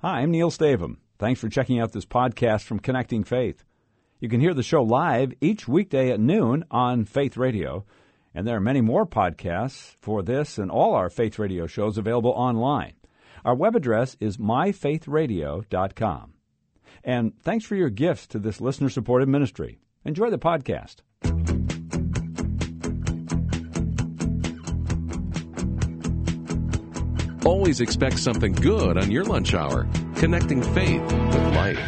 Hi, I'm Neil Stavum. Thanks for checking out this podcast from Connecting Faith. You can hear the show live each weekday at noon on Faith Radio, and there are many more podcasts for this and all our Faith Radio shows available online. Our web address is myfaithradio.com. And thanks for your gifts to this listener-supported ministry. Enjoy the podcast. Always expect something good on your lunch hour. Connecting faith with life.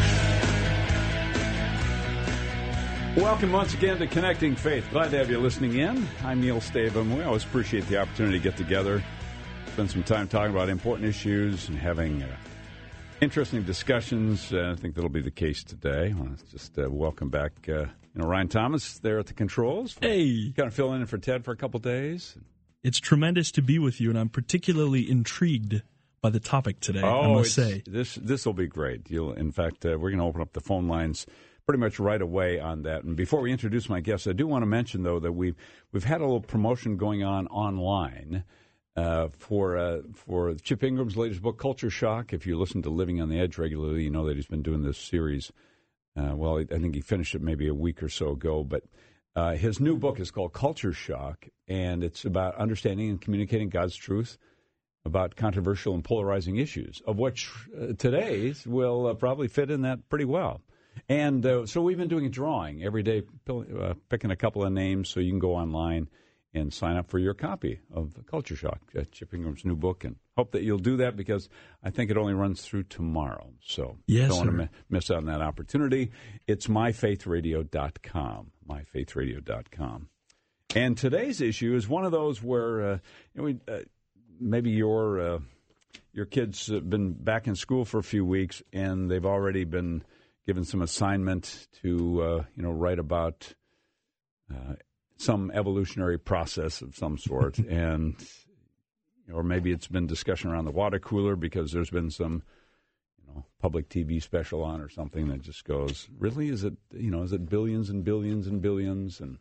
Welcome once again to Connecting Faith. Glad to have you listening in. I'm Neil Stavum. We always appreciate the opportunity to get together, spend some time talking about important issues and having interesting discussions. I think that'll be the case today. I want to just welcome back Ryan Thomas there at the controls. Hey. Kind of filling in for Ted for a couple days. It's tremendous to be with you, and I'm particularly intrigued by the topic today, I must say. This will be great. In fact, we're going to open up the phone lines pretty much right away on that. And before we introduce my guests, I do want to mention, though, that we've had a little promotion going on online for Chip Ingram's latest book, Culture Shock. If you listen to Living on the Edge regularly, you know that he's been doing this series. I think he finished it maybe a week or so ago, but his new book is called Culture Shock, and it's about understanding and communicating God's truth about controversial and polarizing issues, of which today's will probably fit in that pretty well. And so we've been doing a drawing every day, picking a couple of names so you can go online and sign up for your copy of Culture Shock, Chip Ingram's new book, and hope that you'll do that because I think it only runs through tomorrow. So yes, don't want to miss out on that opportunity. It's myfaithradio.com, myfaithradio.com. And today's issue is one of those where maybe your kids have been back in school for a few weeks and they've already been given some assignment to write about some evolutionary process of some sort, and or maybe it's been discussion around the water cooler because there's been some public TV special on or something that just goes, really, is it billions and billions and billions, and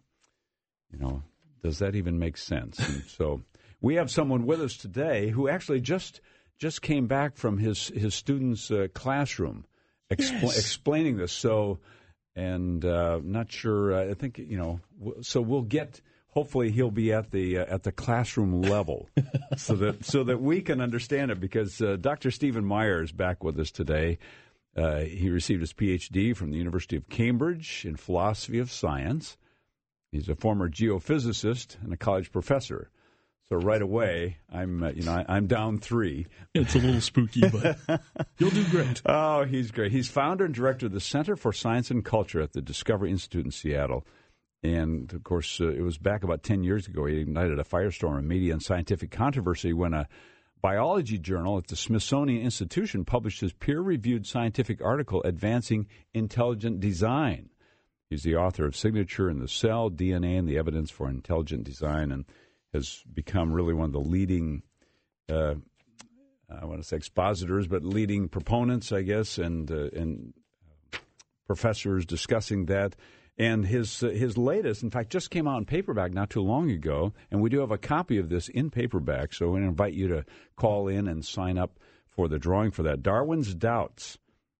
does that even make sense? And so we have someone with us today who actually just came back from his students' classroom explaining this. So. And not sure. I think So we'll get. Hopefully, he'll be at the classroom level, so that we can understand it. Because Dr. Stephen Meyer is back with us today. He received his Ph.D. from the University of Cambridge in philosophy of science. He's a former geophysicist and a college professor. So right away, I'm down 3. It's a little spooky, but you'll do great. Oh, he's great. He's founder and director of the Center for Science and Culture at the Discovery Institute in Seattle. And, of course, it was back about 10 years ago. He ignited a firestorm of media and scientific controversy when a biology journal at the Smithsonian Institution published his peer-reviewed scientific article advancing intelligent design. He's the author of Signature in the Cell, DNA and the Evidence for Intelligent Design, and has become really one of the leading, I want to say expositors, but leading proponents, I guess, and professors discussing that. And his latest, in fact, just came out in paperback not too long ago, and we do have a copy of this in paperback, so we invite you to call in and sign up for the drawing for that. Darwin's Doubt,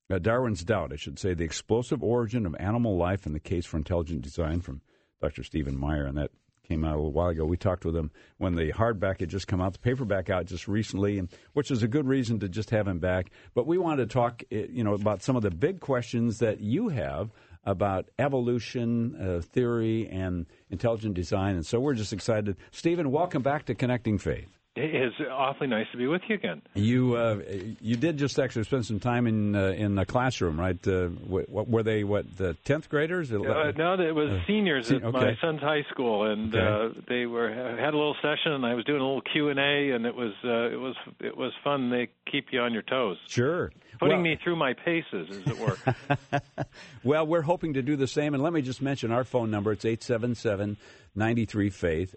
I should say, The Explosive Origin of Animal Life and the Case for Intelligent Design from Dr. Stephen Meyer, and that came out a little while ago. We talked with him when the hardback had just come out, the paperback out just recently, and which is a good reason to just have him back. But we wanted to talk, about some of the big questions that you have about evolution, theory, and intelligent design. And so we're just excited. Stephen, welcome back to Connecting Faith. It's awfully nice to be with you again. You did just actually spend some time in the classroom, right? What were they? The 10th graders? No, it was seniors at my son's high school, and they had a little session, and I was doing a little Q&A, and it was fun. They keep you on your toes. Sure, putting me through my paces, as it were. Well, we're hoping to do the same, and let me just mention our phone number. It's 877-93-FAITH,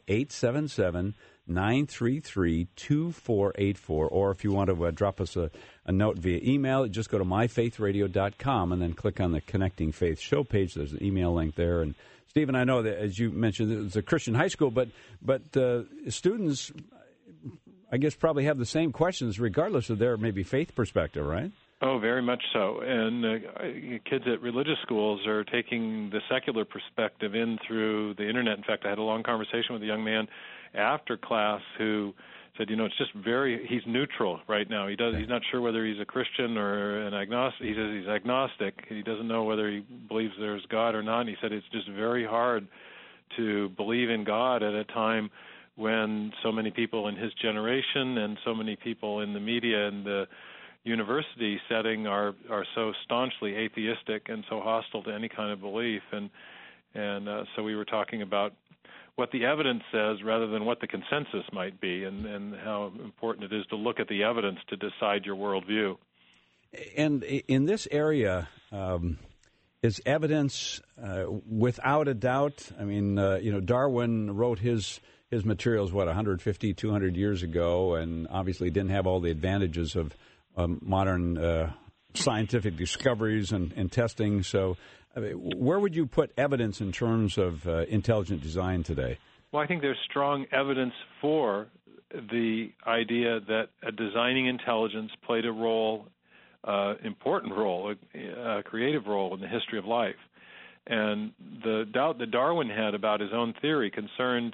877-933-2484, or if you want to drop us a note via email, just go to myfaithradio.com and then click on the Connecting Faith show page. There's an email link there. And Stephen, I know that, as you mentioned, it's a Christian high school, but students, I guess, probably have the same questions regardless of their maybe faith perspective, right? Oh, very much so. And kids at religious schools are taking the secular perspective in through the Internet. In fact, I had a long conversation with a young man after class who said, it's just he's neutral right now. He's not sure whether he's a Christian or an agnostic. He says he's agnostic. He doesn't know whether he believes there's God or not. And he said it's just very hard to believe in God at a time when so many people in his generation and so many people in the media and the university setting are so staunchly atheistic and so hostile to any kind of belief, and so we were talking about what the evidence says rather than what the consensus might be, and how important it is to look at the evidence to decide your worldview. And in this area, is evidence without a doubt? I mean, Darwin wrote his materials 150, 200 years ago, and obviously didn't have all the advantages of modern scientific discoveries and testing. So where would you put evidence in terms of intelligent design today? Well, I think there's strong evidence for the idea that a designing intelligence played a role, important role, a creative role in the history of life. And the doubt that Darwin had about his own theory concerned...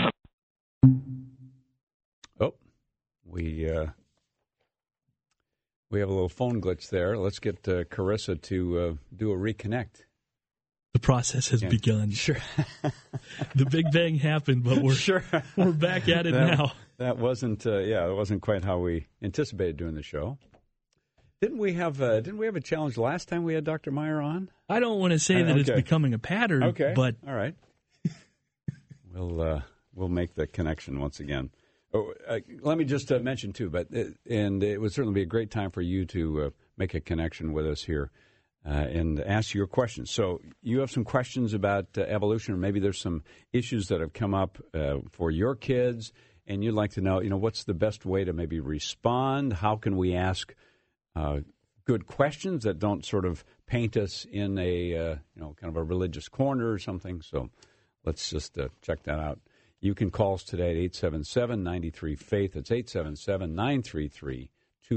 We have a little phone glitch there. Let's get Carissa to do a reconnect. The process has begun. Sure. The Big Bang happened, but we're back at it now. That wasn't it wasn't quite how we anticipated doing the show. Didn't we have a challenge last time we had Dr. Meyer on? I don't want to say that it's becoming a pattern, but all right. We'll make the connection once again. Oh, let me just mention, too, and it would certainly be a great time for you to make a connection with us here and ask your questions. So you have some questions about evolution, or maybe there's some issues that have come up for your kids, and you'd like to know, what's the best way to maybe respond? How can we ask good questions that don't sort of paint us in a, kind of a religious corner or something? So let's just check that out. You can call us today at 877-93-FAITH. It's 877-933-2484.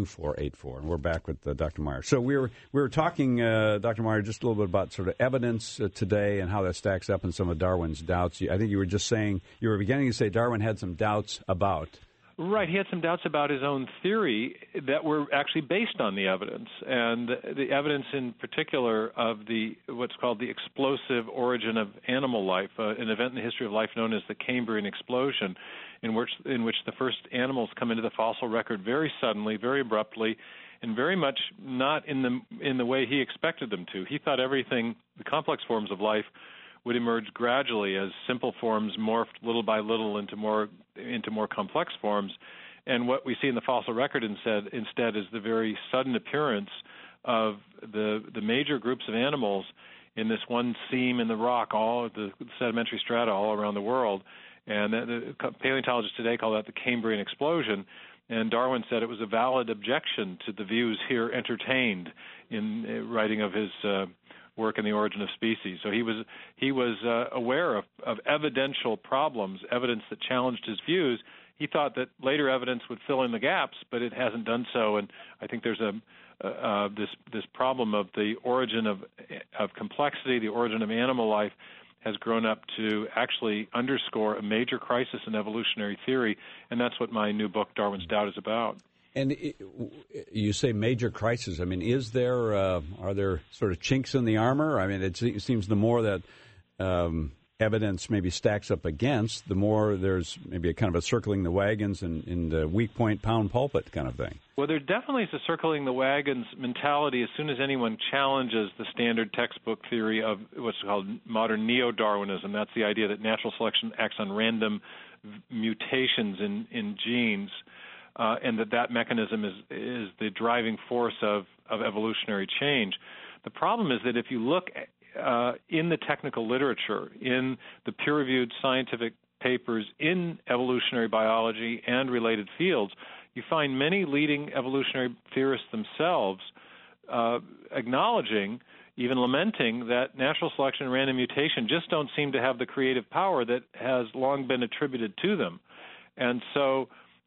And we're back with Dr. Meyer. So we were talking, Dr. Meyer, just a little bit about sort of evidence today and how that stacks up in some of Darwin's doubts. I think you were beginning to say Darwin had some doubts about. Right. He had some doubts about his own theory that were actually based on the evidence, and the evidence in particular of what's called the explosive origin of animal life, an event in the history of life known as the Cambrian explosion, in which the first animals come into the fossil record very suddenly, very abruptly, and very much not in the way he expected them to. He thought the complex forms of life, would emerge gradually as simple forms morphed little by little into more complex forms. And what we see in the fossil record instead is the very sudden appearance of the major groups of animals in this one seam in the rock, all of the sedimentary strata all around the world. And the paleontologists today call that the Cambrian explosion. And Darwin said it was a valid objection to the views here entertained in writing of his work in The Origin of Species. So he was aware of evidential problems, evidence that challenged his views. He thought that later evidence would fill in the gaps, but it hasn't done so. And I think there's this problem of the origin of complexity, the origin of animal life, has grown up to actually underscore a major crisis in evolutionary theory, and that's what my new book, Darwin's Doubt, is about. And you say major crisis. I mean, are there sort of chinks in the armor? I mean, it seems the more that evidence maybe stacks up against, the more there's maybe a kind of a circling the wagons and the weak point, pound pulpit kind of thing. Well, there definitely is a circling the wagons mentality as soon as anyone challenges the standard textbook theory of what's called modern neo-Darwinism. That's the idea that natural selection acts on random mutations in genes. And that mechanism is the driving force of evolutionary change. The problem is that if you look in the technical literature, in the peer-reviewed scientific papers in evolutionary biology and related fields, you find many leading evolutionary theorists themselves acknowledging, even lamenting, that natural selection and random mutation just don't seem to have the creative power that has long been attributed to them. And so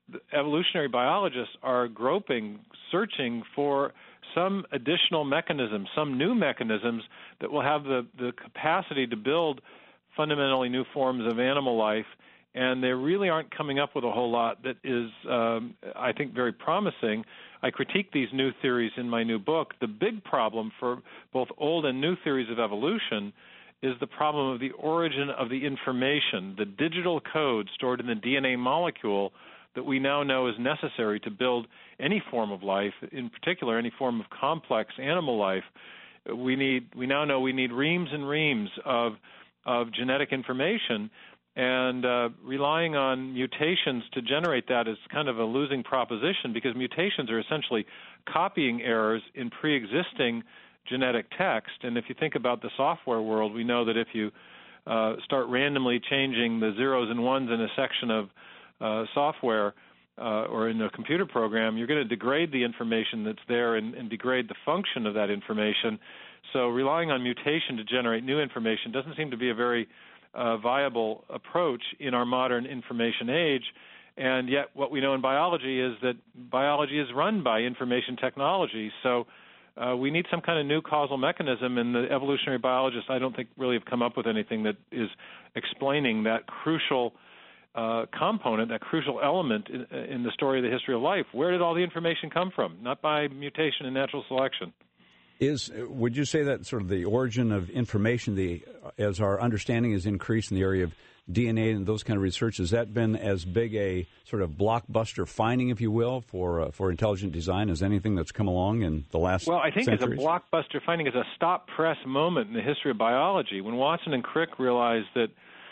the evolutionary biologists are searching for some additional mechanisms, some new mechanisms that will have the capacity to build fundamentally new forms of animal life. And they really aren't coming up with a whole lot that is, I think, very promising. I critique these new theories in my new book. The big problem for both old and new theories of evolution is the problem of the origin of the information, the digital code stored in the DNA molecule that we now know is necessary to build any form of life, in particular any form of complex animal life. We now know we need reams and reams of genetic information, and relying on mutations to generate that is kind of a losing proposition, because mutations are essentially copying errors in pre-existing genetic text. And if you think about the software world, we know that if you start randomly changing the zeros and ones in a section of software or in a computer program, you're going to degrade the information that's there and degrade the function of that information. So relying on mutation to generate new information doesn't seem to be a very viable approach in our modern information age. And yet what we know in biology is that biology is run by information technology. So we need some kind of new causal mechanism, and the evolutionary biologists, I don't think, really have come up with anything that is explaining that crucial component, that crucial element in the story of the history of life. Where did all the information come from? Not by mutation and natural selection. Would you say that sort of the origin of information, as our understanding has increased in the area of DNA and those kind of research, has that been as big a sort of blockbuster finding, if you will, for intelligent design as anything that's come along in the last Well, I think centuries? It's a blockbuster finding, is a stop-press moment in the history of biology. When Watson and Crick realized that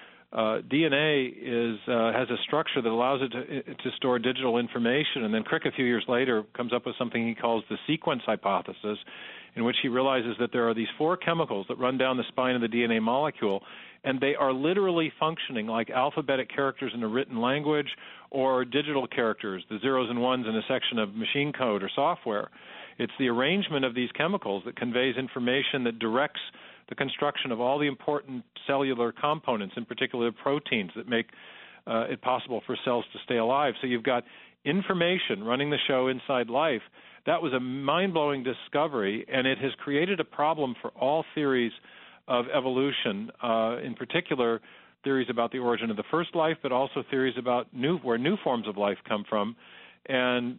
DNA has a structure that allows it to store digital information, and then Crick a few years later comes up with something he calls the sequence hypothesis, in which he realizes that there are these four chemicals that run down the spine of the DNA molecule, and they are literally functioning like alphabetic characters in a written language or digital characters, the zeros and ones in a section of machine code or software. It's the arrangement of these chemicals that conveys information that directs the construction of all the important cellular components, in particular proteins that make it possible for cells to stay alive. So you've got information running the show inside life. That was a mind-blowing discovery, and it has created a problem for all theories of evolution, in particular theories about the origin of the first life, but also theories about where new forms of life come from. And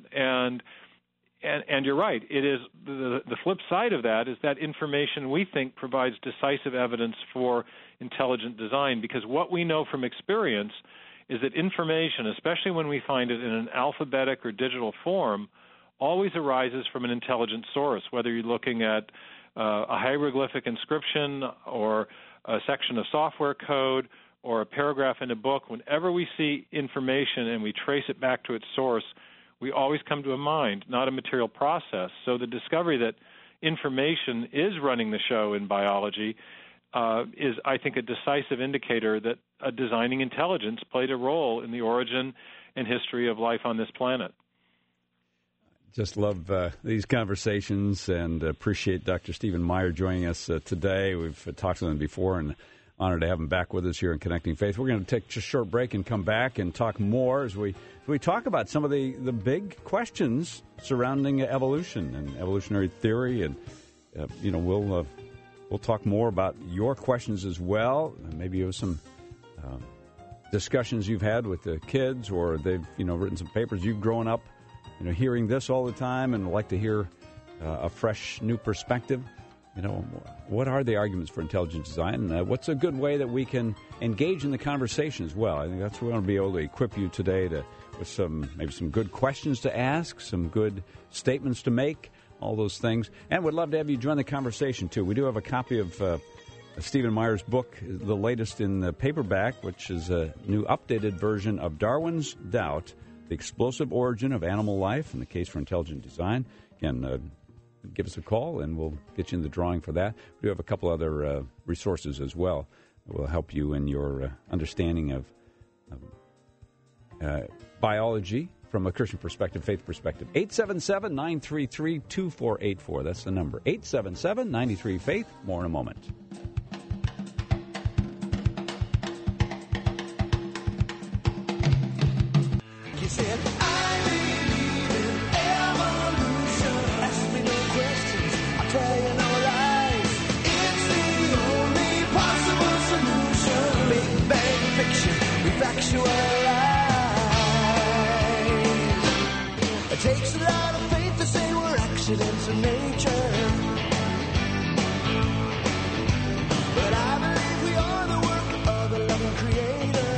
you're right. It is the flip side of that is that information, we think, provides decisive evidence for intelligent design, because what we know from experience is that information, especially when we find it in an alphabetic or digital form, always arises from an intelligent source, whether you're looking at a hieroglyphic inscription or a section of software code or a paragraph in a book. Whenever we see information and we trace it back to its source, we always come to a mind, not a material process. So the discovery that information is running the show in biology is, I think, a decisive indicator that a designing intelligence played a role in the origin and history of life on this planet. Just love these conversations and appreciate Dr. Stephen Meyer joining us today. We've talked to him before and honored to have him back with us here in Connecting Faith. We're going to take just a short break and come back and talk more as we talk about some of the big questions surrounding evolution and evolutionary theory. And, we'll talk more about your questions as well. Maybe you have some discussions you've had with the kids, or they've, written some papers. You've grown up hearing this all the time and like to hear a fresh, new perspective. What are the arguments for intelligent design? What's a good way that we can engage in the conversation as well? I think that's what we want to be able to equip you today with maybe some good questions to ask, some good statements to make, all those things. And we'd love to have you join the conversation, too. We do have a copy of Stephen Meyer's book, the latest in the paperback, which is a new updated version of Darwin's Doubt, The Explosive Origin of Animal Life and the Case for Intelligent Design. Again, give us a call, and we'll get you in the drawing for that. We do have a couple other resources as well that will help you in your understanding of biology from a Christian perspective, faith perspective. 877-933-2484. That's the number. 877-93-FAITH. More in a moment. He said, accidents of nature. But I believe we are the work of a loving creator.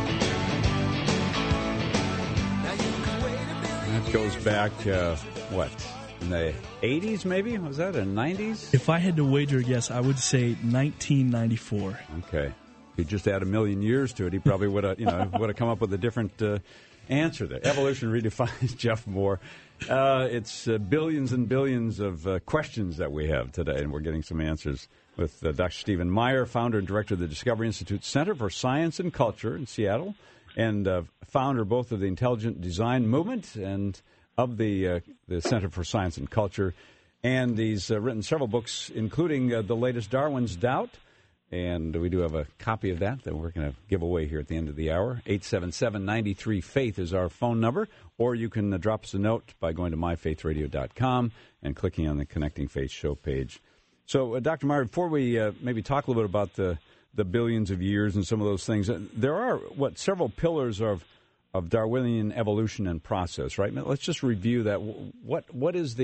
Now you can wait a billion That goes back, what, in the 80s maybe? Was that in the 90s? If I had to wager a guess, I would say 1994. Okay. If you just add a million years to it, he probably would have, would have come up with a different answer there. Evolution Redefined, Jeff Moore. It's billions and billions of questions that we have today, and we're getting some answers with Dr. Stephen Meyer, founder and director of the Discovery Institute Center for Science and Culture in Seattle, and founder both of the Intelligent Design Movement and of the Center for Science and Culture. And he's written several books, including the latest, Darwin's Doubt. And we do have a copy of that we're going to give away here at the end of the hour. 877-93-FAITH is our phone number. Or you can drop us a note by going to myfaithradio.com and clicking on the Connecting Faith show page. So, Dr. Meyer, before we maybe talk a little bit about the billions of years and some of those things, there are, several pillars of Darwinian evolution and process, right? Let's just review that. What is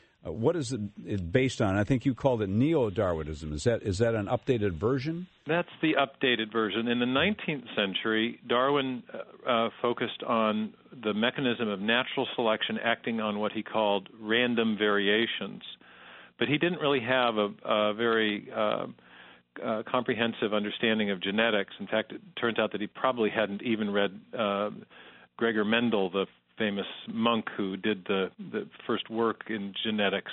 it based on? I think you called it neo-Darwinism. Is that an updated version? That's the updated version. In the 19th century, Darwin focused on the mechanism of natural selection acting on what he called random variations. But he didn't really have a very comprehensive understanding of genetics. In fact, it turns out that he probably hadn't even read Gregor Mendel, the famous monk who did the first work in genetics.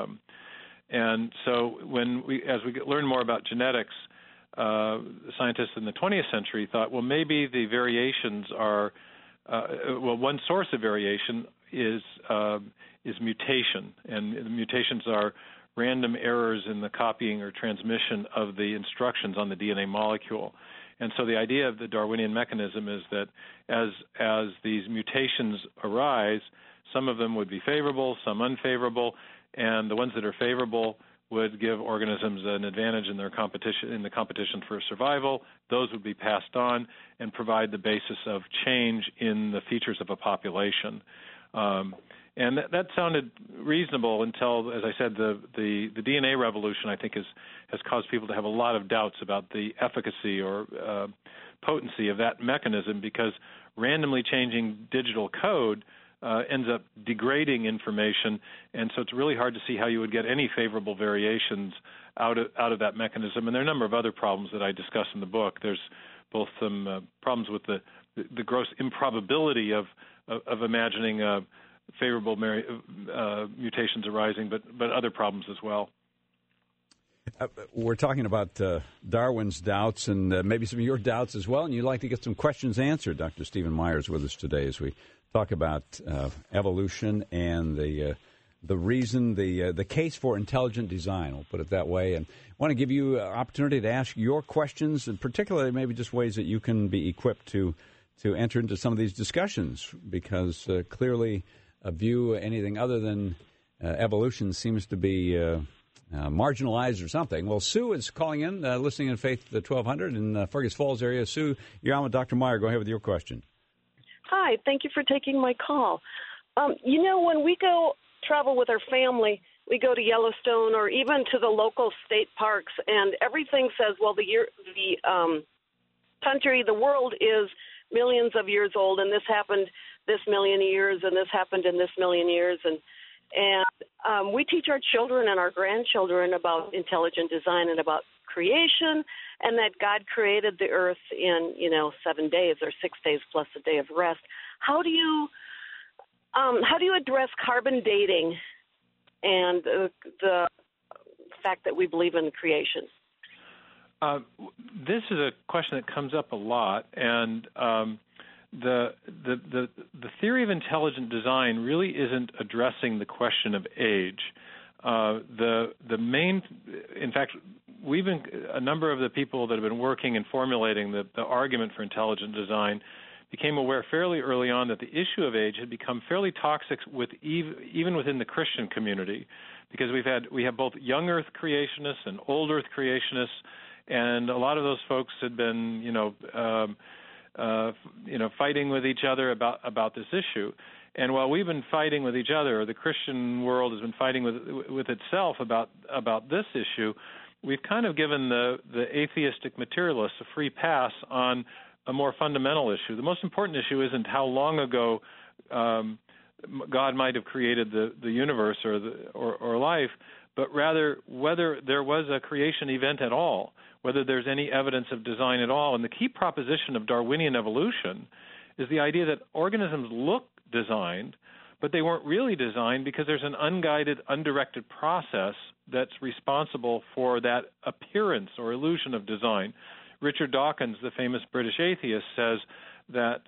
And so as we learn more about genetics, scientists in the 20th century thought, well, maybe the variations are, one source of variation is mutation, and the mutations are random errors in the copying or transmission of the instructions on the DNA molecule. And so the idea of the Darwinian mechanism is that as these mutations arise, some of them would be favorable, some unfavorable, and the ones that are favorable would give organisms an advantage in the competition for survival. Those would be passed on and provide the basis of change in the features of a population. And that sounded reasonable until, as I said, the DNA revolution, I think, has caused people to have a lot of doubts about the efficacy or potency of that mechanism, because randomly changing digital code ends up degrading information, and so it's really hard to see how you would get any favorable variations out of that mechanism. And there are a number of other problems that I discuss in the book. There's both some problems with the gross improbability of imagining favorable mutations arising, but other problems as well. We're talking about Darwin's doubts and maybe some of your doubts as well, and you'd like to get some questions answered. Dr. Stephen Meyer is with us today as we talk about evolution and the reason, the case for intelligent design, we'll put it that way. And I want to give you an opportunity to ask your questions, and particularly maybe just ways that you can be equipped to enter into some of these discussions, because clearly a view anything other than evolution seems to be marginalized or something. Well, Sue is calling in, listening in Faith 1200 in Fergus Falls area. Sue, you're on with Dr. Meyer. Go ahead with your question. Hi, thank you for taking my call. When we go travel with our family, we go to Yellowstone or even to the local state parks, and everything says, well, the country, the world is millions of years old, and this happened this million years, and this happened in this million years, and we teach our children and our grandchildren about intelligent design and about creation, and that God created the earth in 7 days or 6 days plus a day of rest. How do you address carbon dating and the fact that we believe in creation? This is a question that comes up a lot, and the theory of intelligent design really isn't addressing the question of age. In fact, a number of the people that have been working and formulating the argument for intelligent design became aware fairly early on that the issue of age had become fairly toxic even within the Christian community, because we have both young Earth creationists and old Earth creationists, and a lot of those folks had been fighting with each other about this issue. And while we've been fighting with each other, or the Christian world has been fighting with itself about this issue, we've kind of given the atheistic materialists a free pass on a more fundamental issue. The most important issue isn't how long ago God might have created the universe or life, but rather whether there was a creation event at all, whether there's any evidence of design at all. And the key proposition of Darwinian evolution is the idea that organisms look designed, but they weren't really designed because there's an unguided, undirected process that's responsible for that appearance or illusion of design. Richard Dawkins, the famous British atheist, says that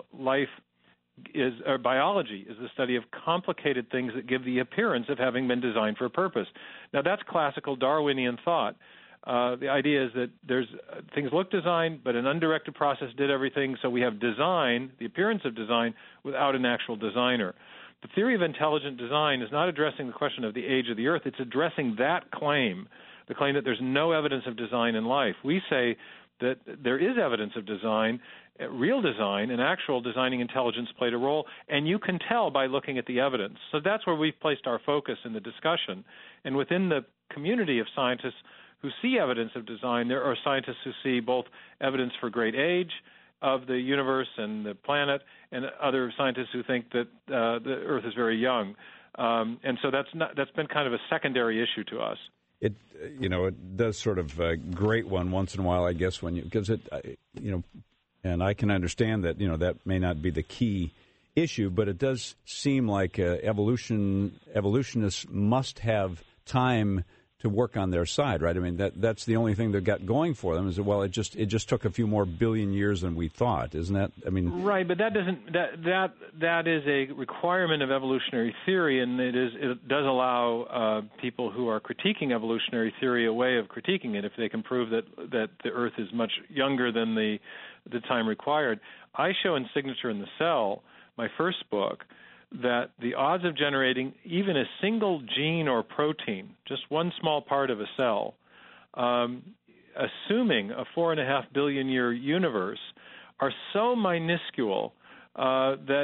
biology is the study of complicated things that give the appearance of having been designed for a purpose. Now, that's classical Darwinian thought. The idea is that things look designed, but an undirected process did everything, so we have design, the appearance of design, without an actual designer. The theory of intelligent design is not addressing the question of the age of the Earth. It's addressing that claim, the claim that there's no evidence of design in life. We say that there is evidence of design, real design, and actual designing intelligence played a role, and you can tell by looking at the evidence. So that's where we've placed our focus in the discussion. And within the community of scientists who see evidence of design, there are scientists who see both evidence for great age of the universe and the planet, and other scientists who think that the Earth is very young. And so that's been kind of a secondary issue to us. It does sort of grate one once in a while, I guess, because and I can understand that that may not be the key issue, but it does seem like evolutionists must have time to work on their side, right? I mean, that's the only thing they've got going for them is that, well, it just took a few more billion years than we thought, isn't that? I mean, right, but that is a requirement of evolutionary theory, and it does allow people who are critiquing evolutionary theory a way of critiquing it if they can prove that the Earth is much younger than the time required. I show in Signature in the Cell, my first book, that the odds of generating even a single gene or protein, just one small part of a cell, assuming a 4.5 billion year universe, are so minuscule that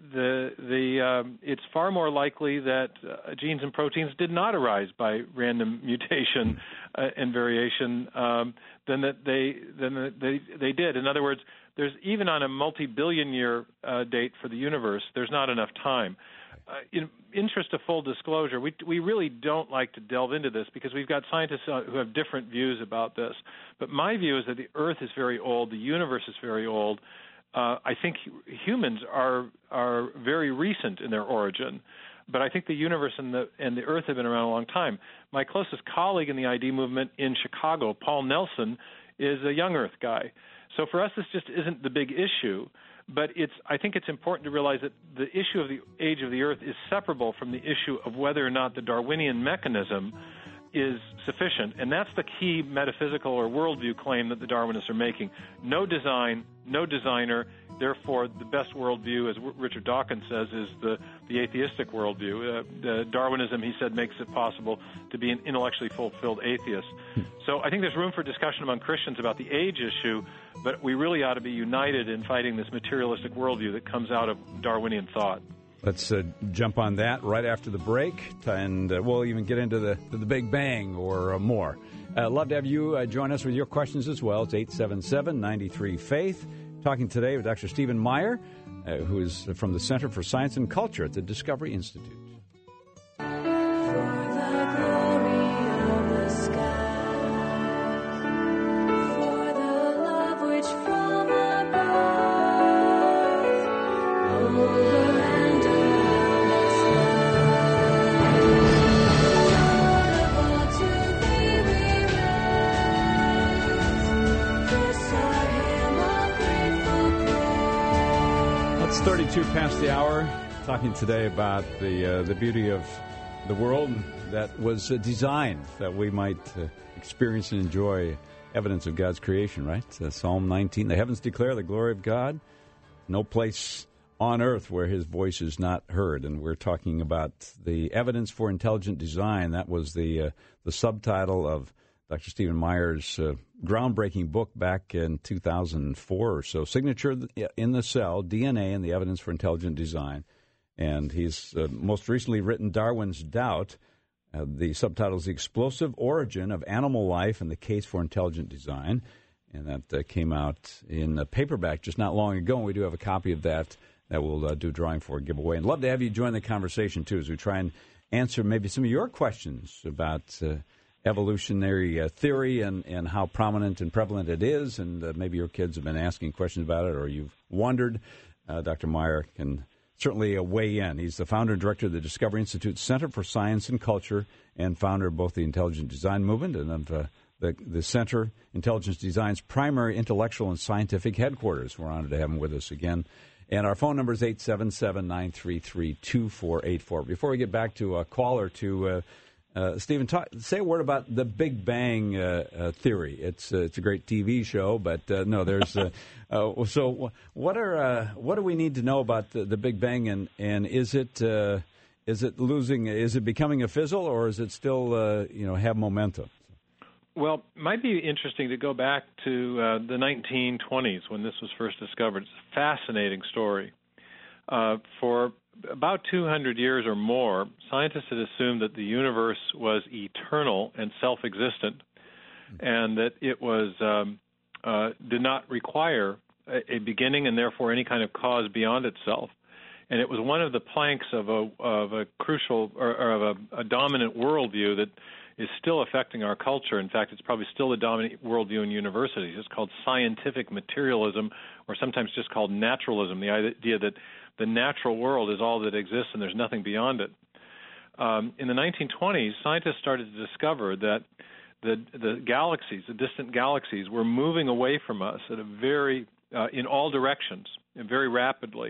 it's far more likely that genes and proteins did not arise by random mutation and variation than that they did. In other words, there's even on a multi-billion year date for the universe, there's not enough time. In interest of full disclosure, we really don't like to delve into this because we've got scientists who have different views about this. But my view is that the Earth is very old, the universe is very old. I think humans are very recent in their origin, but I think the universe and the Earth have been around a long time. My closest colleague in the ID movement in Chicago, Paul Nelson, is a young Earth guy. So for us, this just isn't the big issue, but I think it's important to realize that the issue of the age of the Earth is separable from the issue of whether or not the Darwinian mechanism is sufficient, and that's the key metaphysical or worldview claim that the Darwinists are making. No design, no designer, therefore the best worldview, as Richard Dawkins says, is the atheistic worldview. Darwinism, he said, makes it possible to be an intellectually fulfilled atheist. So I think there's room for discussion among Christians about the age issue, but we really ought to be united in fighting this materialistic worldview that comes out of Darwinian thought. Let's jump on that right after the break, and we'll even get into the Big Bang or more. Love to have you join us with your questions as well. It's 877-93-FAITH. Talking today with Dr. Stephen Meyer, who is from the Center for Science and Culture at the Discovery Institute. It's 32 past the hour, talking today about the beauty of the world that was designed that we might experience and enjoy evidence of God's creation, right? Psalm 19, the heavens declare the glory of God. No place on earth where his voice is not heard. And we're talking about the evidence for intelligent design. That was the subtitle of Dr. Stephen Meyer's groundbreaking book back in 2004 or so, Signature in the Cell, DNA and the Evidence for Intelligent Design. And he's most recently written Darwin's Doubt. The subtitle is The Explosive Origin of Animal Life and the Case for Intelligent Design. And that came out in a paperback just not long ago. And we do have a copy of that we'll do a drawing for a giveaway. And love to have you join the conversation, too, as we try and answer maybe some of your questions about evolutionary theory and how prominent and prevalent it is. And maybe your kids have been asking questions about it or you've wondered. Dr. Meyer can certainly weigh in. He's the founder and director of the Discovery Institute Center for Science and Culture and founder of both the Intelligent Design Movement and of the Center, Intelligence Design's primary intellectual and scientific headquarters. We're honored to have him with us again. And our phone number is 877-933-2484. Before we get back to a caller to Stephen, say a word about the Big Bang theory. It's a great TV show, but no, there's so what do we need to know about the Big Bang, and is it becoming a fizzle, or is it still have momentum? Well, it might be interesting to go back to the 1920s when this was first discovered. It's a fascinating story. For about 200 years or more, scientists had assumed that the universe was eternal and self-existent, and that it was did not require a beginning and therefore any kind of cause beyond itself. And it was one of the planks of a crucial or of a dominant worldview that is still affecting our culture. In fact, it's probably still the dominant worldview in universities. It's called scientific materialism, or sometimes just called naturalism, the idea that the natural world is all that exists and there's nothing beyond it. In the 1920s, scientists started to discover that the galaxies, the distant galaxies, were moving away from us at a very in all directions and very rapidly.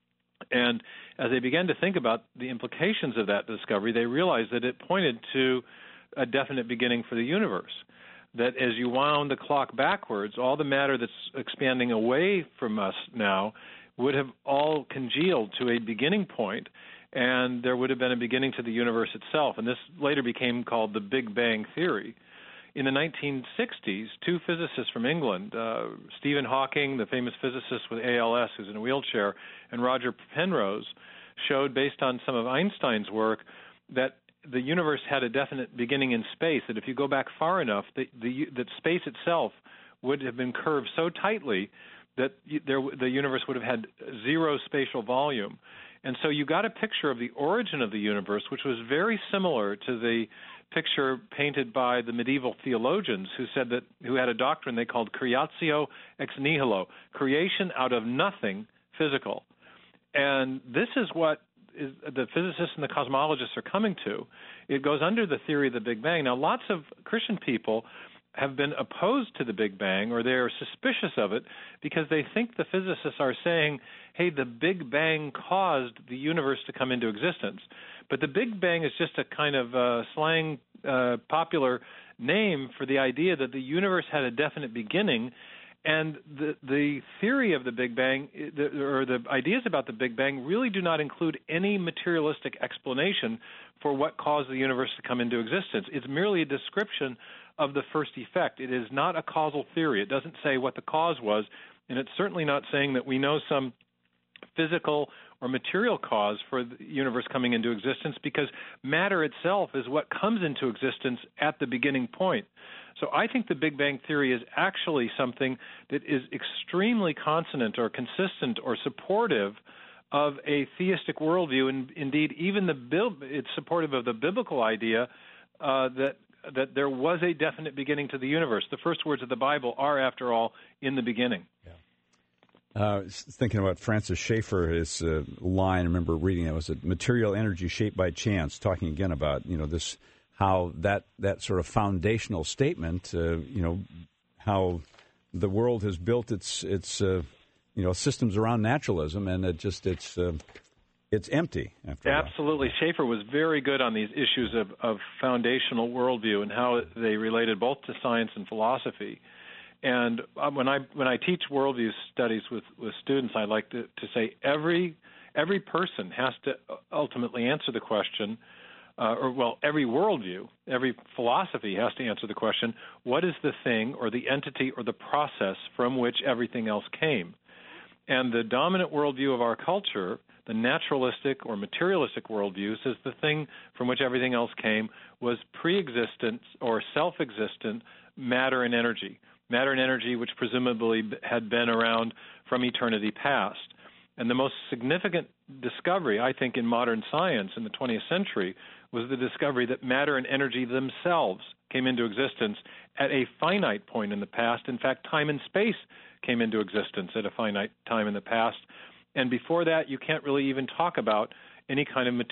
And as they began to think about the implications of that discovery, they realized that it pointed to a definite beginning for the universe, that as you wound the clock backwards, all the matter that's expanding away from us now would have all congealed to a beginning point, and there would have been a beginning to the universe itself. And this later became called the Big Bang Theory. In the 1960s, two physicists from England, Stephen Hawking, the famous physicist with ALS who's in a wheelchair, and Roger Penrose, showed, based on some of Einstein's work, that the universe had a definite beginning in space, that if you go back far enough, that space itself would have been curved so tightly that the universe would have had zero spatial volume. And so you got a picture of the origin of the universe, which was very similar to the picture painted by the medieval theologians who had a doctrine they called creatio ex nihilo, creation out of nothing physical. And this is what the physicists and the cosmologists are coming to. It goes under the theory of the Big Bang. Now, lots of Christian people have been opposed to the Big Bang, or they're suspicious of it, because they think the physicists are saying, hey, the Big Bang caused the universe to come into existence. But the Big Bang is just a kind of slang, popular name for the idea that the universe had a definite beginning. And the theory of the Big Bang, or the ideas about the Big Bang, really do not include any materialistic explanation for what caused the universe to come into existence. It's merely a description of the first effect. It is not a causal theory. It doesn't say what the cause was, and it's certainly not saying that we know some physical or material cause for the universe coming into existence, because matter itself is what comes into existence at the beginning point. So I think the Big Bang Theory is actually something that is extremely consonant or consistent or supportive of a theistic worldview, and indeed even it's supportive of the biblical idea that there was a definite beginning to the universe. The first words of the Bible are, after all, in the beginning. Yeah. Thinking about Francis Schaeffer, his line, I remember reading it, was a material energy shaped by chance, talking again about, this, how that sort of foundational statement, how the world has built its systems around naturalism, and it's empty after all. Absolutely. Schaeffer was very good on these issues of foundational worldview and how they related both to science and philosophy. And when I teach worldview studies with students, I like to say every person has to ultimately answer the question, every worldview, every philosophy has to answer the question, what is the thing or the entity or the process from which everything else came? And the dominant worldview of our culture, the naturalistic or materialistic worldview says the thing from which everything else came was pre-existent or self-existent matter and energy. Matter and energy which presumably had been around from eternity past. And the most significant discovery, I think, in modern science in the 20th century was the discovery that matter and energy themselves came into existence at a finite point in the past. In fact, time and space came into existence at a finite time in the past. And before that, you can't really even talk about any kind of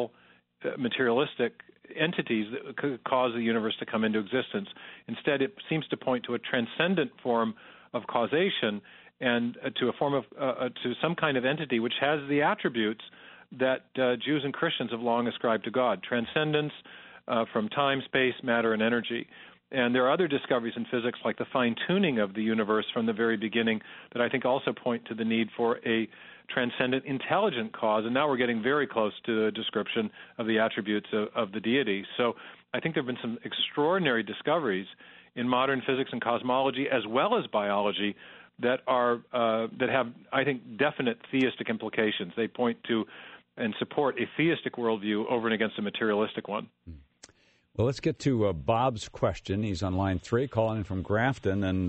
materialistic entities that could cause the universe to come into existence. Instead, it seems to point to a transcendent form of causation and to a form of to some kind of entity which has the attributes that Jews and Christians have long ascribed to God: transcendence from time, space, matter, and energy. And there are other discoveries in physics, like the fine-tuning of the universe from the very beginning, that I think also point to the need for a transcendent, intelligent cause. And now we're getting very close to the description of the attributes of the deity. So I think there have been some extraordinary discoveries in modern physics and cosmology, as well as biology, that have, I think, definite theistic implications. They point to and support a theistic worldview over and against a materialistic one. Well, let's get to Bob's question. He's on line 3, calling in from Grafton, and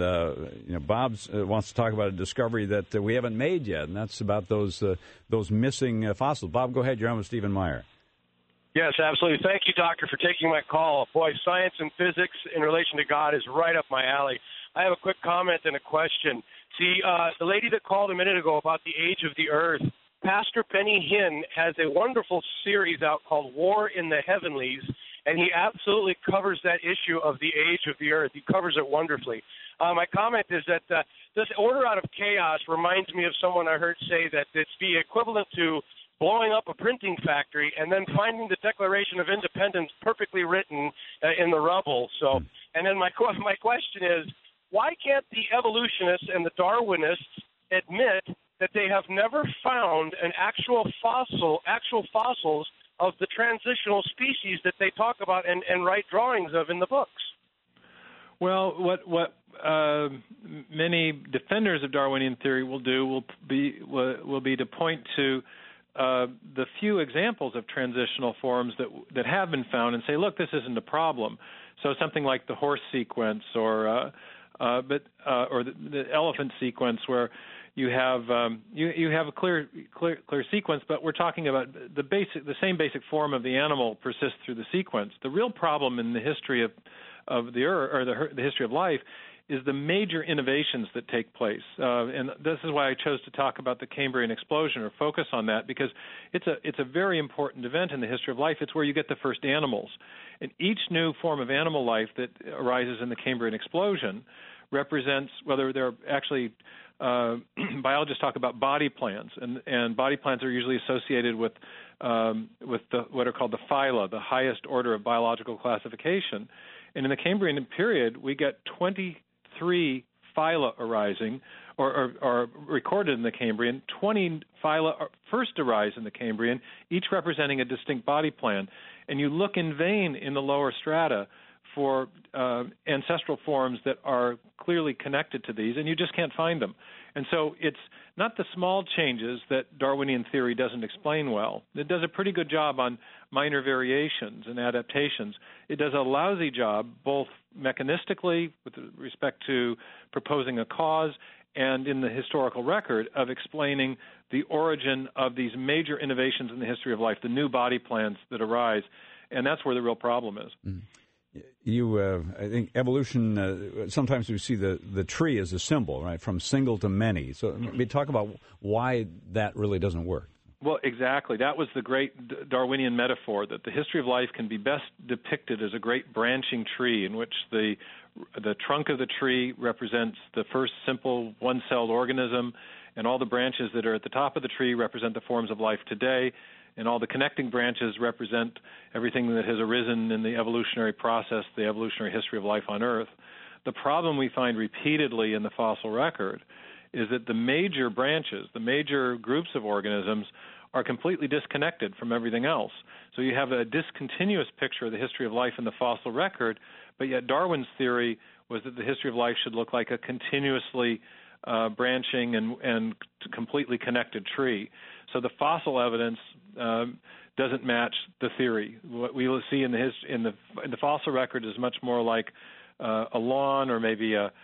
Bob wants to talk about a discovery that we haven't made yet, and that's about those missing fossils. Bob, go ahead. You're on with Stephen Meyer. Yes, absolutely. Thank you, Doctor, for taking my call. Boy, science and physics in relation to God is right up my alley. I have a quick comment and a question. See, the lady that called a minute ago about the age of the earth, Pastor Benny Hinn has a wonderful series out called War in the Heavenlies, and he absolutely covers that issue of the age of the earth. He covers it wonderfully. My comment is that this order out of chaos reminds me of someone I heard say that it's the equivalent to blowing up a printing factory and then finding the Declaration of Independence perfectly written in the rubble. So, and then my question is, why can't the evolutionists and the Darwinists admit that they have never found an actual fossils of the transitional species that they talk about and write drawings of in the books? Well, what many defenders of Darwinian theory will do will be to point to the few examples of transitional forms that have been found and say, look, this isn't a problem. So something like the horse sequence or the elephant sequence, where you have a clear sequence, but we're talking about the same basic form of the animal persists through the sequence. The real problem in the history of the earth, or the history of life, is the major innovations that take place. And this is why I chose to talk about the Cambrian explosion, or focus on that, because it's a very important event in the history of life. It's where you get the first animals. And each new form of animal life that arises in the Cambrian explosion represents, whether they're actually biologists talk about body plans, and body plans are usually associated with what are called the phyla, the highest order of biological classification. And in the Cambrian period, we get 23 phyla arising, or recorded in the Cambrian. 20 phyla first arise in the Cambrian, each representing a distinct body plan. And you look in vain in the lower strata for ancestral forms that are clearly connected to these, and you just can't find them. And so it's not the small changes that Darwinian theory doesn't explain well. It does a pretty good job on minor variations and adaptations. It does a lousy job both mechanistically with respect to proposing a cause and in the historical record of explaining the origin of these major innovations in the history of life, the new body plans that arise. And that's where the real problem is. Mm. I think evolution, sometimes we see the tree as a symbol, right, from single to many. So we talk about why that really doesn't work. Well, exactly. That was the great Darwinian metaphor, that the history of life can be best depicted as a great branching tree in which the trunk of the tree represents the first simple one-celled organism, and all the branches that are at the top of the tree represent the forms of life today, and all the connecting branches represent everything that has arisen in the evolutionary process, the evolutionary history of life on Earth. The problem we find repeatedly in the fossil record is that the major branches, the major groups of organisms, are completely disconnected from everything else. So you have a discontinuous picture of the history of life in the fossil record, but yet Darwin's theory was that the history of life should look like a continuously branching and completely connected tree. So the fossil evidence doesn't match the theory. What we will see in the fossil record is much more like a lawn or maybe a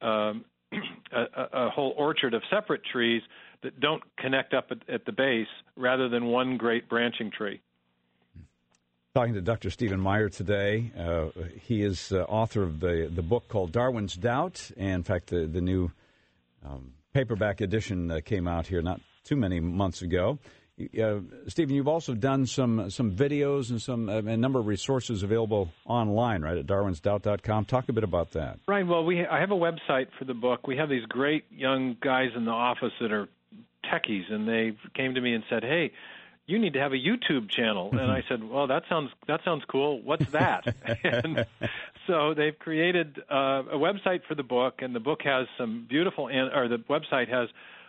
whole orchard of separate trees that don't connect up at the base, rather than one great branching tree. Talking to Dr. Stephen Meyer today. He is author of the book called Darwin's Doubt. And in fact, the new paperback edition came out here not too many months ago. Stephen, you've also done some videos and a number of resources available online, right, at darwinsdoubt.com. Talk a bit about that. Right. Well, I have a website for the book. We have these great young guys in the office that are techies, and they came to me and said, "Hey, you need to have a YouTube channel." And I said, "Well, that sounds cool. What's that?" And so they've created a website for the book, and the book has some beautiful, or the website has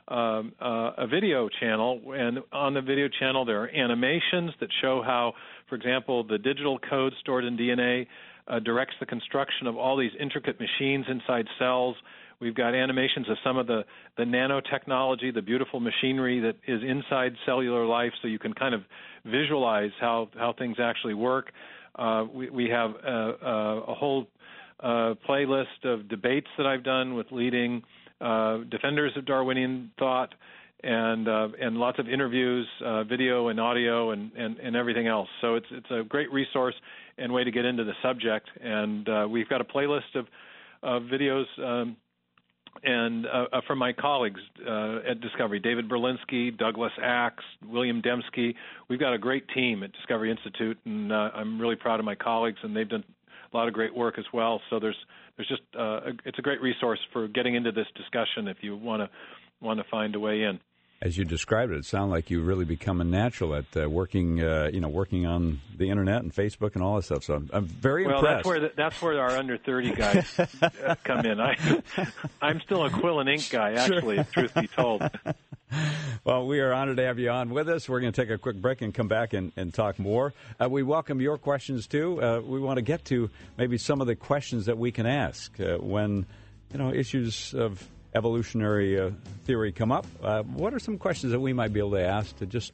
a video channel, and on the video channel there are animations that show how, for example, the digital code stored in DNA directs the construction of all these intricate machines inside cells. We've got animations of some of the nanotechnology, the beautiful machinery that is inside cellular life, so you can kind of visualize how things actually work. We have a whole playlist of debates that I've done with leading defenders of Darwinian thought, and lots of interviews, video and audio, and everything else. So it's a great resource and way to get into the subject. And we've got a playlist of videos and from my colleagues at Discovery, David Berlinski, Douglas Axe, William Dembski. We've got a great team at Discovery Institute, and I'm really proud of my colleagues, and they've done a lot of great work as well. So there's just it's a great resource for getting into this discussion if you want to find a way in. As you described it sounded like you really become a natural at working on the internet and Facebook and all that stuff. So I'm very impressed. Well, that's where our under 30 guys come in. I'm still a quill and ink guy, actually, truth be told. Well, we are honored to have you on with us. We're going to take a quick break and come back and talk more. We welcome your questions, too. We want to get to maybe some of the questions that we can ask when, issues of evolutionary theory come up. What are some questions that we might be able to ask to just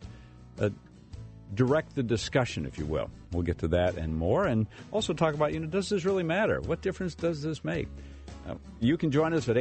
direct the discussion, if you will? We'll get to that and more, and also talk about, does this really matter? What difference does this make? You can join us at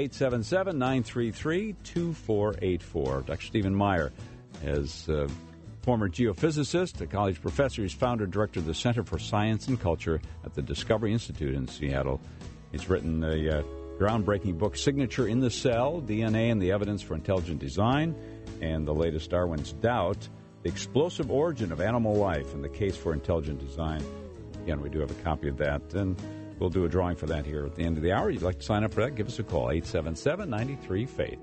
877-933-2484. Dr. Stephen Meyer is a former geophysicist, a college professor. He's founder and director of the Center for Science and Culture at the Discovery Institute in Seattle. He's written a groundbreaking book, Signature in the Cell, DNA and the Evidence for Intelligent Design, and the latest, Darwin's Doubt, The Explosive Origin of Animal Life and the Case for Intelligent Design. Again, we do have a copy of that, and we'll do a drawing for that here at the end of the hour. You'd like to sign up for that, give us a call, 877-93-FAITH.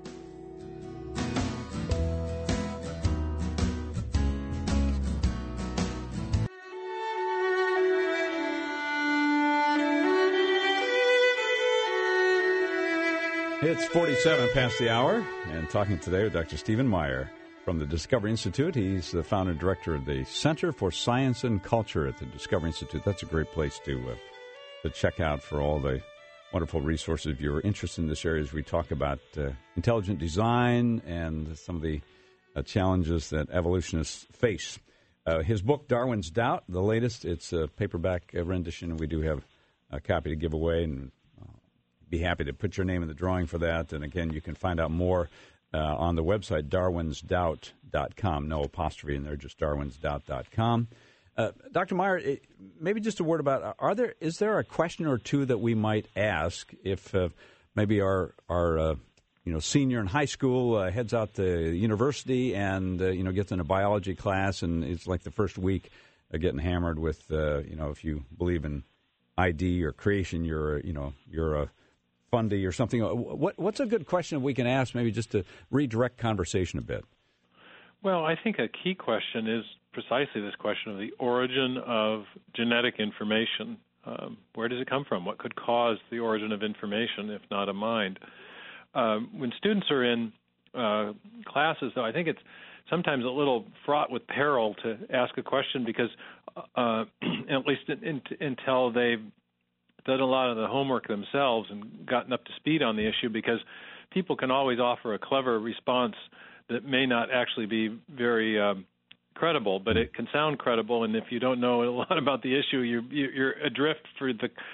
It's 47 past the hour, and talking today with Dr. Stephen Meyer from the Discovery Institute. He's the founder and director of the Center for Science and Culture at the Discovery Institute. That's a great place to check out for all the wonderful resources. If you're interested in this area, as we talk about intelligent design and some of the challenges that evolutionists face. His book, Darwin's Doubt, the latest, it's a paperback rendition, and we do have a copy to give away, and be happy to put your name in the drawing for that. And again, you can find out more on the website, darwinsdoubt.com. No apostrophe in there, just darwinsdoubt.com. Dr. Meyer, maybe just a word about, is there a question or two that we might ask if maybe our senior in high school heads out to university and, gets in a biology class, and it's like the first week getting hammered with, if you believe in ID or creation, you're a fundy or something. What's a good question we can ask, maybe just to redirect conversation a bit? Well, I think a key question is precisely this question of the origin of genetic information. Where does it come from? What could cause the origin of information, if not a mind? When students are in classes, though, I think it's sometimes a little fraught with peril to ask a question because, at least until they've done a lot of the homework themselves and gotten up to speed on the issue, because people can always offer a clever response that may not actually be very credible, but it can sound credible. And if you don't know a lot about the issue, you're adrift for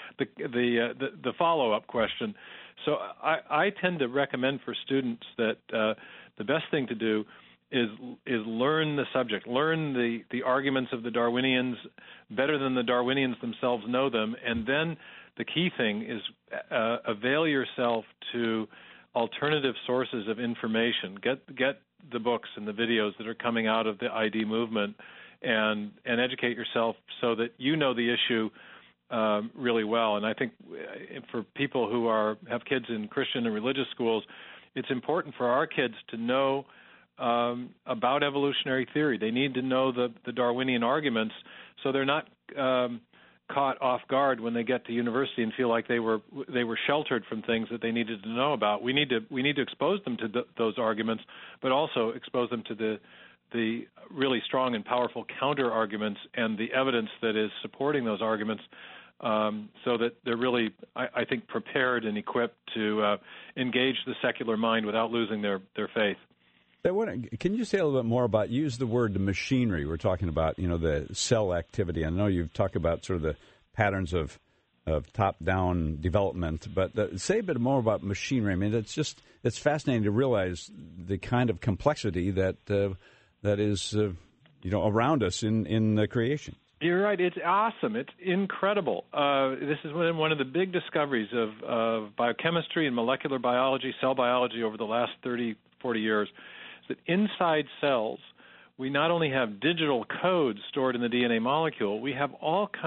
the follow-up question. So I tend to recommend for students that the best thing to do is learn the subject, learn the arguments of the Darwinians better than the Darwinians themselves know them, and then the key thing is avail yourself to alternative sources of information. Get the books and the videos that are coming out of the ID movement, and educate yourself so that you know the issue really well. And I think for people who have kids in Christian and religious schools, it's important for our kids to know about evolutionary theory. They need to know the Darwinian arguments so they're not caught off guard when they get to university and feel like they were sheltered from things that they needed to know about. We need to expose them to those arguments, but also expose them to the really strong and powerful counter arguments and the evidence that is supporting those arguments, so that they're really, I think, prepared and equipped to engage the secular mind without losing their faith. Can you say a little bit more about, use the word machinery? We're talking about, the cell activity. I know you've talked about sort of the patterns of top-down development, but say a bit more about machinery. I mean, it's fascinating to realize the kind of complexity that is, around us in creation. You're right. It's awesome. It's incredible. This is one of the big discoveries of biochemistry and molecular biology, cell biology over the last 30, 40 years. That inside cells, we not only have digital codes stored in the DNA molecule, we have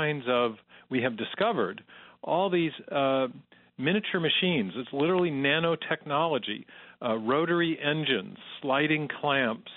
discovered all these miniature machines. It's literally nanotechnology, rotary engines, sliding clamps,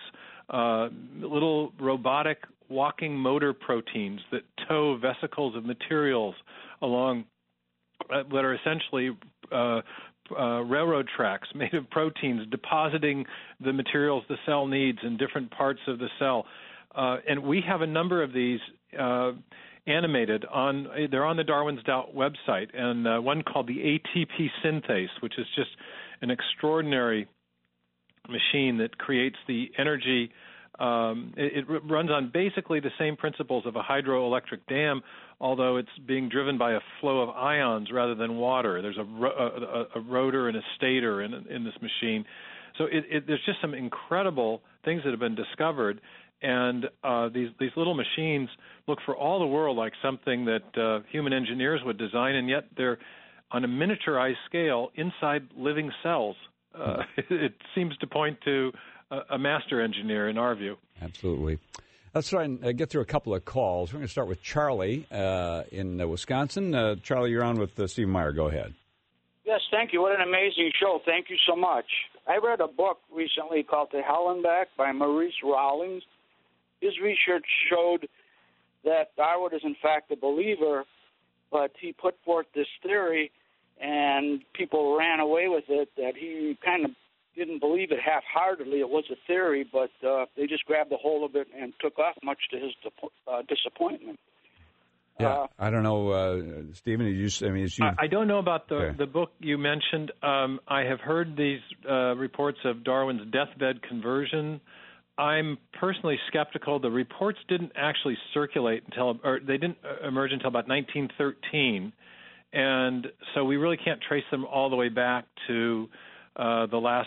little robotic walking motor proteins that tow vesicles of materials along that are essentially railroad tracks made of proteins, depositing the materials the cell needs in different parts of the cell. And we have a number of these animated they're on the Darwin's Doubt website, and one called the ATP synthase, which is just an extraordinary machine that creates the energy. It runs on basically the same principles of a hydroelectric dam, although it's being driven by a flow of ions rather than water. There's a rotor and a stator in this machine. So there's just some incredible things that have been discovered, and these little machines look for all the world like something that human engineers would design, and yet they're on a miniaturized scale inside living cells. It seems to point to a master engineer in our view. Absolutely. Let's try and get through a couple of calls. We're going to start with Charlie in Wisconsin. Charlie, you're on with Steve Meyer. Go ahead. Yes, thank you. What an amazing show. Thank you so much. I read a book recently called The Hell and Back by Maurice Rawlings. His research showed that Darwin is in fact a believer, but he put forth this theory and people ran away with it, that he kind of didn't believe it half-heartedly. It was a theory, but they just grabbed a hold of it and took off, much to his disappointment. Yeah, I don't know, Stephen. I don't know about the book you mentioned. I have heard these reports of Darwin's deathbed conversion. I'm personally skeptical. The reports didn't actually circulate they didn't emerge until about 1913, and so we really can't trace them all the way back to the last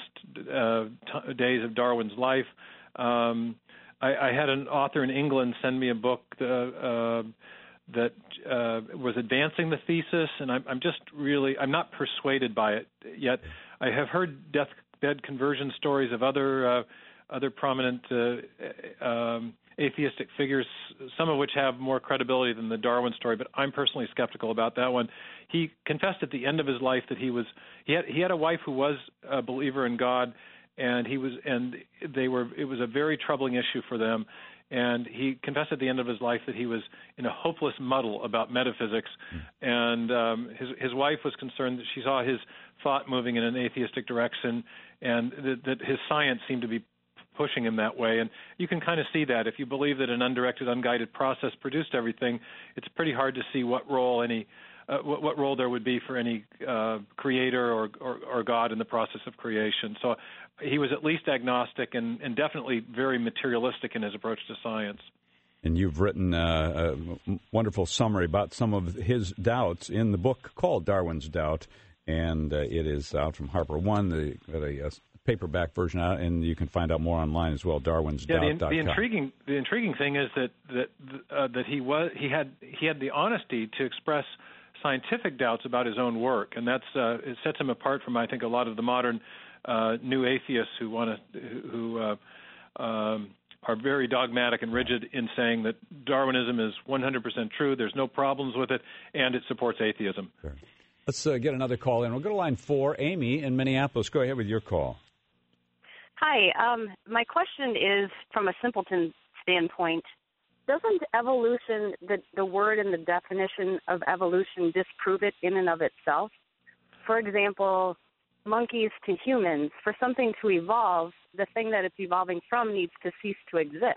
days of Darwin's life. I had an author in England send me a book that was advancing the thesis, and I'm not persuaded by it yet. I have heard deathbed conversion stories of other prominent atheistic figures, some of which have more credibility than the Darwin story, but I'm personally skeptical about that one. He confessed at the end of his life that he had a wife who was a believer in God, and it was a very troubling issue for them. And he confessed at the end of his life that he was in a hopeless muddle about metaphysics, and his wife was concerned that she saw his thought moving in an atheistic direction, and that his science seemed to be pushing him that way. And you can kind of see that. If you believe that an undirected, unguided process produced everything, it's pretty hard to see what role any what role there would be for any creator or God in the process of creation. So he was at least agnostic and definitely very materialistic in his approach to science. And you've written a wonderful summary about some of his doubts in the book called Darwin's Doubt, and it is out from Harper One, a paperback version out, and you can find out more online as well. Darwin'sDoubt.com. The intriguing thing is that he had the honesty to express scientific doubts about his own work, and it sets him apart from, I think, a lot of the modern new atheists who are very dogmatic and rigid in saying that Darwinism is 100% true, there's no problems with it, and it supports atheism. Sure. Let's get another call in. We'll go to line 4. Amy in Minneapolis. Go ahead with your call. Hi. My question is from a simpleton standpoint. Doesn't evolution, the word and the definition of evolution, disprove it in and of itself? For example, monkeys to humans, for something to evolve, the thing that it's evolving from needs to cease to exist.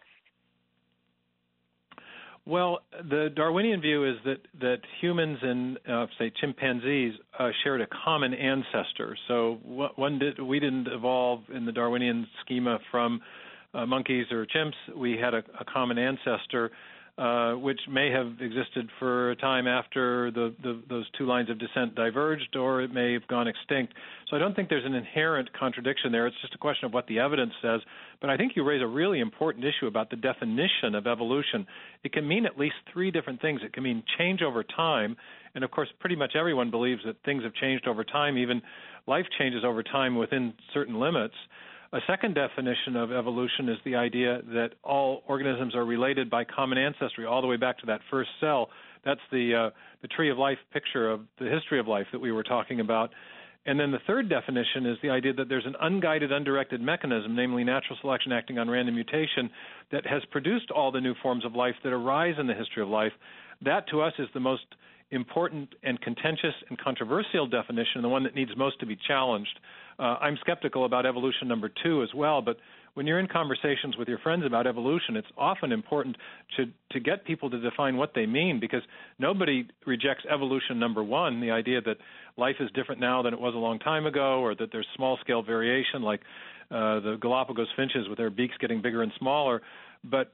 Well, the Darwinian view is that humans and, say, chimpanzees shared a common ancestor. So we didn't evolve in the Darwinian schema from monkeys or chimps. We had a common ancestor, which may have existed for a time after those two lines of descent diverged, or it may have gone extinct. So I don't think there's an inherent contradiction there. It's just a question of what the evidence says. But I think you raise a really important issue about the definition of evolution. It can mean at least three different things. It can mean change over time, and of course pretty much everyone believes that things have changed over time. Even life changes over time within certain limits. A second definition of evolution is the idea that all organisms are related by common ancestry all the way back to that first cell. That's the tree of life picture of the history of life that we were talking about. And then the third definition is the idea that there's an unguided, undirected mechanism, namely natural selection acting on random mutation, that has produced all the new forms of life that arise in the history of life. That, to us, is the most important and contentious and controversial definition, the one that needs most to be challenged. I'm skeptical about evolution number 2 as well, but when you're in conversations with your friends about evolution, it's often important to get people to define what they mean, because nobody rejects evolution number 1, the idea that life is different now than it was a long time ago, or that there's small-scale variation like the Galapagos finches with their beaks getting bigger and smaller. But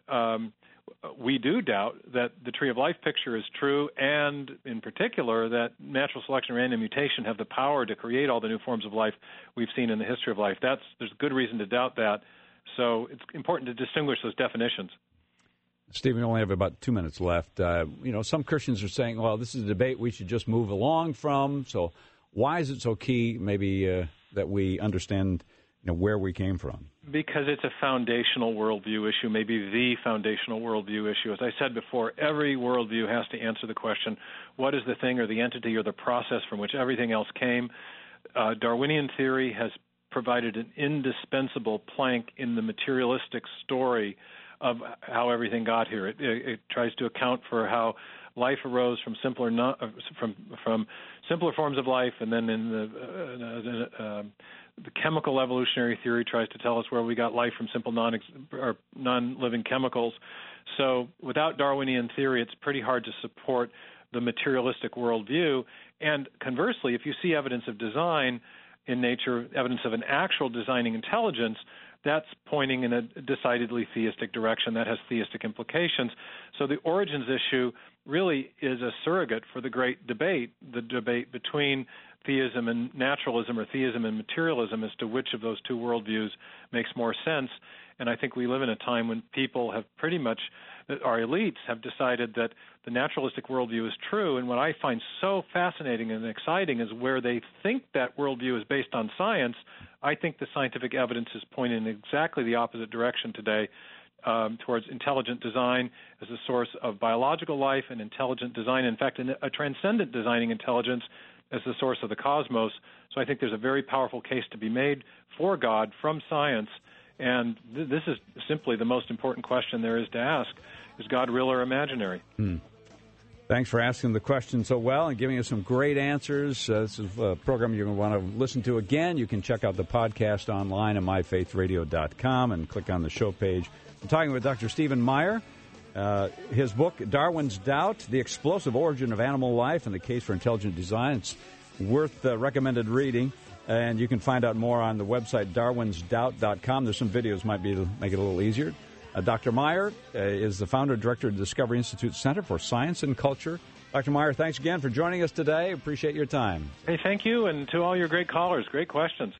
we do doubt that the tree of life picture is true, and in particular that natural selection and random mutation have the power to create all the new forms of life we've seen in the history of life. There's good reason to doubt that. So it's important to distinguish those definitions. Steve, we only have about 2 minutes left. Some Christians are saying, well, this is a debate we should just move along from. So why is it so key maybe that we understand where we came from? Because it's a foundational worldview issue, maybe the foundational worldview issue. As I said before, every worldview has to answer the question, what is the thing or the entity or the process from which everything else came? Darwinian theory has provided an indispensable plank in the materialistic story of how everything got here. It tries to account for how life arose from simpler forms of life, and then in the chemical evolutionary theory tries to tell us where we got life from simple non-living chemicals. So without Darwinian theory, it's pretty hard to support the materialistic worldview. And conversely, if you see evidence of design in nature, evidence of an actual designing intelligence, that's pointing in a decidedly theistic direction that has theistic implications. So the origins issue really is a surrogate for the great debate, the debate between theism and naturalism, or theism and materialism, as to which of those two worldviews makes more sense. And I think we live in a time when people have pretty much, our elites have decided that the naturalistic worldview is true. And what I find so fascinating and exciting is where they think that worldview is based on science. I think the scientific evidence is pointing in exactly the opposite direction today, towards intelligent design as a source of biological life, and intelligent design, in fact, a transcendent designing intelligence as the source of the cosmos. So I think there's a very powerful case to be made for God from science. And this is simply the most important question there is to ask. Is God real or imaginary? Thanks for asking the question so well and giving us some great answers. This is a program you're going to want to listen to again. You can check out the podcast online at myfaithradio.com and click on the show page. I'm talking with Dr. Stephen Meyer. His book, Darwin's Doubt, The Explosive Origin of Animal Life and the Case for Intelligent Design. It's worth recommended reading. And you can find out more on the website, darwinsdoubt.com. There's some videos might be to make it a little easier. Dr. Meyer is the founder and director of the Discovery Institute Center for Science and Culture. Dr. Meyer, thanks again for joining us today. Appreciate your time. Hey, thank you, and to all your great callers. Great questions.